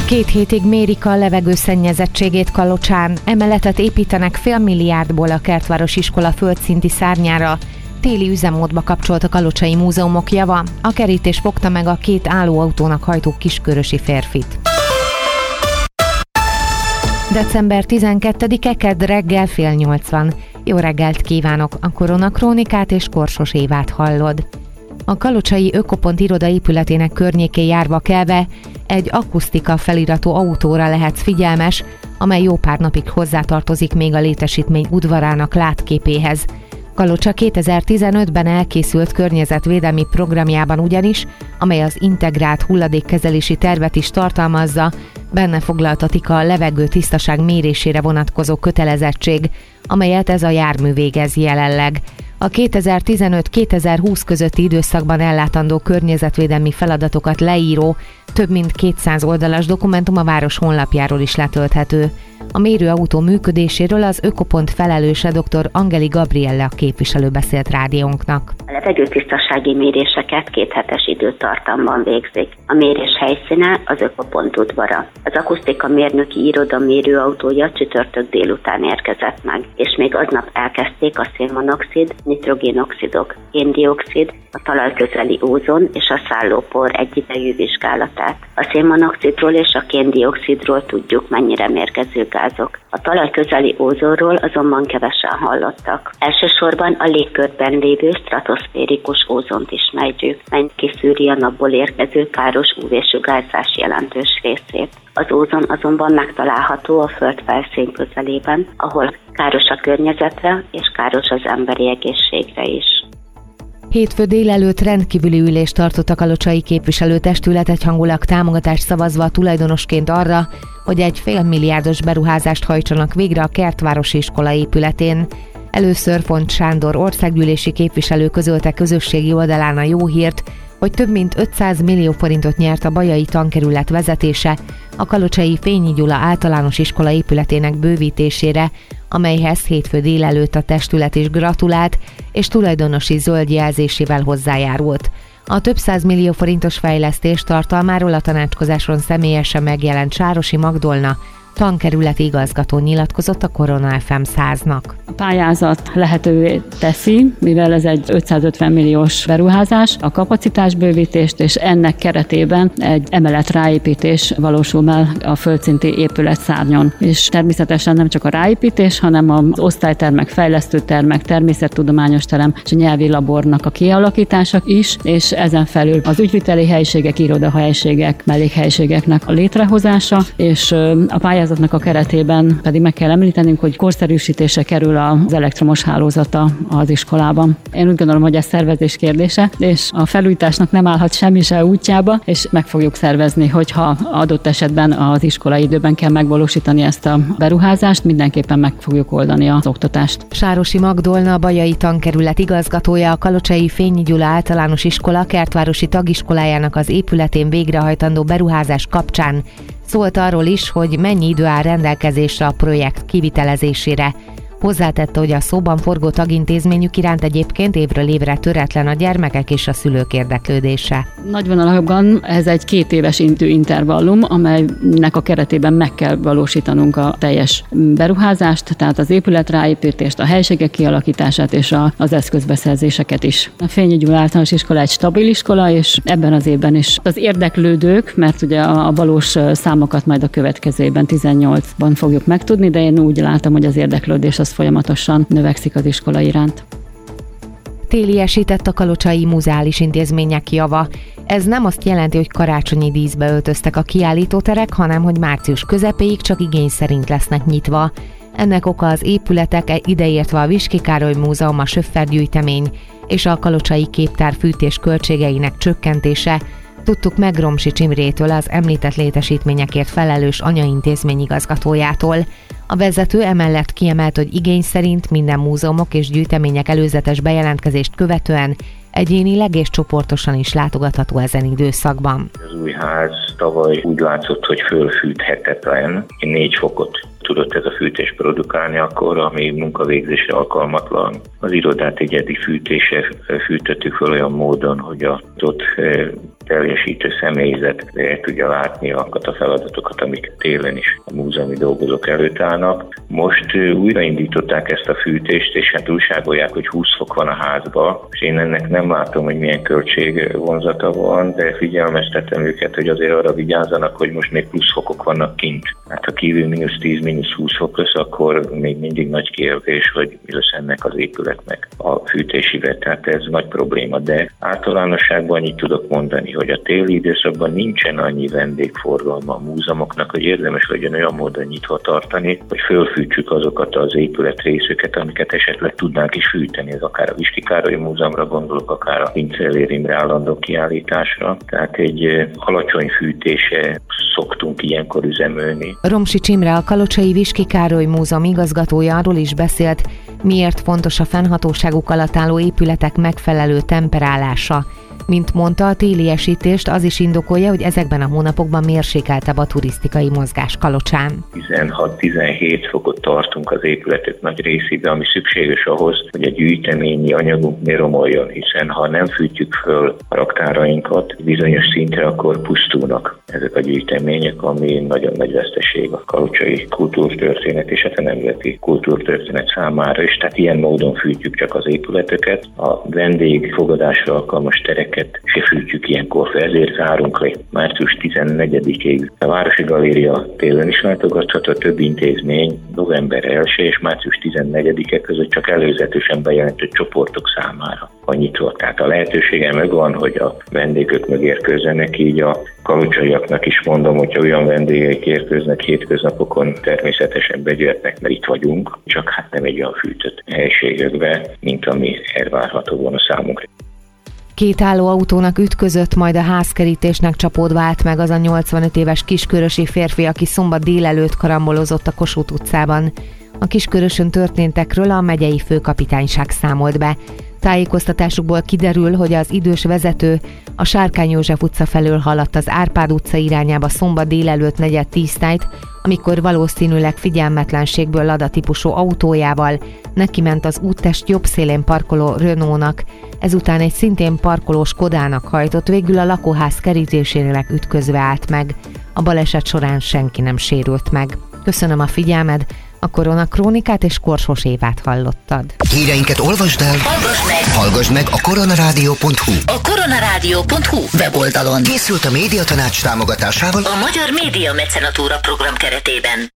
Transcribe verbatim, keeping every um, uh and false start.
Két hétig mérik a levegőszennyezettségét Kalocsán, emeletet építenek fél milliárdból a Kertváros iskola földszinti szárnyára. Téli üzemmódba kapcsolt a Kalocsai Múzeumok java, a kerítés fogta meg a két állóautónak hajtó kiskörösi férfit. december tizenkettedike kedd reggel fél nyolc van. Jó reggelt kívánok, a Koronakrónikát és Korsos Évát hallod. A Kalocsai Ökopont iroda épületének környékén járva kelve egy akusztika feliratú autóra lehetsz figyelmes, amely jó pár napig hozzátartozik még a létesítmény udvarának látképéhez. Kalocsa kétezer-tizenötben elkészült környezetvédelmi programjában ugyanis, amely az integrált hulladékkezelési tervet is tartalmazza, benne foglaltatik a levegő tisztaság mérésére vonatkozó kötelezettség, amelyet ez a jármű végez jelenleg. A kétezer-tizenöt-kétezer-húsz közötti időszakban ellátandó környezetvédelmi feladatokat leíró, több mint kétszáz oldalas dokumentum a város honlapjáról is letölthető. A mérőautó működéséről az Ökopont felelőse dr. Angeli Gabriella képviselő beszélt rádiónknak. A levegőtisztasági méréseket kéthetes időtartamban végzik. A mérés helyszíne az Ökopont udvara. Az akusztika mérnöki iroda mérőautója csütörtök délután érkezett meg, és még aznap elkezdték a szénmonoxid, nitrogénoxidok, kén-dioxid, a talajközeli ózon és a szállópor egyidejű vizsgálatát. A szénmonoxidról és a kén-dioxidról tudjuk, mennyire mérgező gázok. A talajközeli ózonról azonban kevesen hallottak. Elsősorban a légkörben lévő stratoszférikus ózont ismerjük, mely kiszűri a napból érkező káros ú vé-sugárzás jelentős részét. Az ózon azonban megtalálható a Föld felszín közelében, ahol káros a környezetre és káros az emberi egészségre is. Hétfő délelőtt rendkívüli ülést tartott a kalocsai képviselőtestület egyhangulag támogatást szavazva a tulajdonosként arra, hogy egy félmilliárdos beruházást hajtsanak végre a Kertvárosi iskola épületén. Először Font Sándor országgyűlési képviselő közölte közösségi oldalán a jó hírt, hogy több mint ötszáz millió forintot nyert a Bajai tankerület vezetése a Kalocsai Fényi Gyula általános iskola épületének bővítésére, amelyhez hétfő délelőtt a testület is gratulált, és tulajdonosi zöld jelzésével hozzájárult. A több száz millió forintos fejlesztés tartalmáról a tanácskozáson személyesen megjelent Sárosi Magdolna, tankerületi igazgató nyilatkozott a Korona ef em száznak. A pályázat lehetővé teszi, mivel ez egy ötszázötven milliós beruházás, a kapacitásbővítést, és ennek keretében egy emelet ráépítés valósul meg a földszinti épületszárnyon. És természetesen nem csak a ráépítés, hanem az osztálytermek, fejlesztőtermek, természettudományos terem és a nyelvi labornak a kialakítása is, és ezen felül az ügyviteli helyiségek, irodahelyiségek, mellékhelyiségeknek a létrehozása, és a pályázat a keretében pedig meg kell említenünk, hogy korszerűsítése kerül az elektromos hálózata az iskolában. Én úgy gondolom, hogy ez szervezés kérdése, és a felújításnak nem állhat semmi se útjába, és meg fogjuk szervezni, hogyha adott esetben az iskolai időben kell megvalósítani ezt a beruházást, mindenképpen meg fogjuk oldani az oktatást. Sárosi Magdolna, a Bajai tankerület igazgatója, a Kalocsai Fényi Gyula általános iskola Kertvárosi tagiskolájának az épületén végrehajtandó beruházás kapcsán szólt arról is, hogy mennyi idő áll rendelkezésre a projekt kivitelezésére. Hozzátette, hogy a szóban forgó tagintézményük iránt egyébként évről évre töretlen a gyermekek és a szülők érdeklődése. Nagyvonalakban ez egy két éves időintervallum, amelynek a keretében meg kell valósítanunk a teljes beruházást, tehát az épület ráépítést, a helységek kialakítását és a, az eszközbeszerzéseket is. A Fényi Gyula általános iskola egy stabil iskola, és ebben az évben is az érdeklődők, mert ugye a, a valós számokat majd a következő évben, tizennyolcban fogjuk megtudni, de én úgy látom, hogy az érdeklődés az folyamatosan növekszik az iskola iránt. Téliesített a kalocsai muzeális intézmények java. Ez nem azt jelenti, hogy karácsonyi díszbe öltöztek a kiállítóterek, hanem hogy március közepéig csak igény szerint lesznek nyitva. Ennek oka az épületek, ideértve a Viski Károly Múzeum, a Söffer gyűjtemény és a kalocsai képtár fűtés költségeinek csökkentése. Tudtuk meg Romsics Imrétől, az említett létesítményekért felelős anyaintézmény igazgatójától. A vezető emellett kiemelt, hogy igény szerint minden múzeumok és gyűjtemények előzetes bejelentkezést követően egyénileg és csoportosan is látogatható ezen időszakban. Az új ház tavaly úgy látszott, hogy fölfűthetetlen, négy fokot tudott ez a fűtés produkálni akkor, ami munkavégzésre alkalmatlan. Az irodát egyedi fűtése fűtöttük fel olyan módon, hogy ott teljesítő személyzet el tudja látni azokat a feladatokat, amik télen is a múzeumi dolgozók előtt állnak. Most újraindították ezt a fűtést, és hát újságolják, hogy húsz fok van a házban, és én ennek nem látom, hogy milyen költségvonzata van, de figyelmeztetem őket, hogy azért arra vigyázzanak, hogy most még plusz fokok vannak kint. Hát ha kívül mínusz tíz, mínusz húsz fok lesz, akkor még mindig nagy kérdés, hogy mi lesz ennek az épületnek a fűtésével. Tehát ez nagy probléma, de általánosságban annyit tudok mondani, hogy a téli időszakban nincsen annyi vendégforgalma a múzeumoknak, hogy érdemes legyen olyan módon nyitva tartani, hogy fölfűtsük azokat az épületrészeket, amiket esetleg tudnánk is fűteni. Ez akár a Viski Károly Múzeumra gondolok, akár a Pincellér Imre állandó kiállításra. Tehát egy alacsony fűtése szoktunk ilyenkor üzemölni. Romsics Imre, a Kalocsai Viski Károly Múzeum igazgatója arról is beszélt, miért fontos a fennhatóságuk alatt álló épületek megfelelő temperálása. Mint mondta, a téliesítést az is indokolja, hogy ezekben a hónapokban mérsékeltebb a turisztikai mozgás Kalocsán. tizenhat-tizenhét fokot tartunk az épületek nagy részében, ami szükséges ahhoz, hogy a gyűjteményi anyagunk ne romoljon, hiszen ha nem fűtjük föl a raktárainkat bizonyos szintre, akkor pusztulnak ezek a gyűjtemények, ami nagyon nagy veszteség a kalocsai kultúrtörténet és a nemzeti kultúrtörténet számára is. Tehát ilyen módon fűtjük csak az épületeket, a vendégfogadásra alkalmas tereket se fűtjük ilyenkor fel, ezért zárunk le március tizennegyedikéig. A Városi Galéria télen is látogatható, több intézmény november elsejé és március tizennegyedike között csak előzetesen bejelentett csoportok számára van nyitva. Tehát a lehetősége megvan, hogy a vendégök megérkezzenek, így a kalocsaiaknak is mondom, hogyha olyan vendégek érkeznek hétköznapokon, természetesen begyűjtnek, mert itt vagyunk, csak hát nem egy olyan fűtött helységekbe, mint ami elvárható volna számunkra. Két állóautónak ütközött, majd a házkerítésnek csapódva állt meg az a nyolcvanöt éves kiskörösi férfi, aki szombat délelőtt karambolozott a Kossuth utcában. A Kiskörösön történtekről a megyei főkapitányság számolt be. Tájékoztatásukból kiderül, hogy az idős vezető a Sárkány József utca felől haladt az Árpád utca irányába szombat délelőtt negyed tíztájt, amikor valószínűleg figyelmetlenségből Lada típusú autójával nekiment az úttest jobb szélén parkoló Renault-nak, ezután egy szintén parkoló Skodának hajtott, végül a lakóház kerítésének ütközve állt meg. A baleset során senki nem sérült meg. Köszönöm a figyelmed, a Koronakrónikát és Korsos Évát hallottad. Híreinket olvasd el, hallgass meg, hallgass meg a koronarádió pont hu. A koronarádió pont hu weboldalon Készült a Médiatanács támogatásával a Magyar Média Mecenatúra program keretében.